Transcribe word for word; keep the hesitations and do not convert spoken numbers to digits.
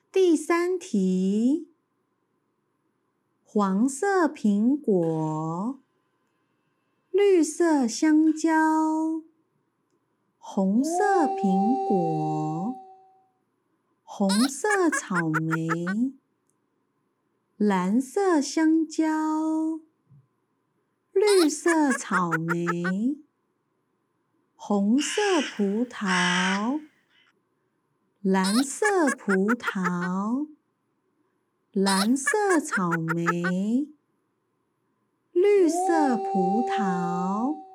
第三题，黄色苹果，绿色香蕉，红色苹果，红色草莓，蓝色香蕉，绿色草莓，红色葡萄，蓝色葡萄，蓝色草莓，绿色葡萄。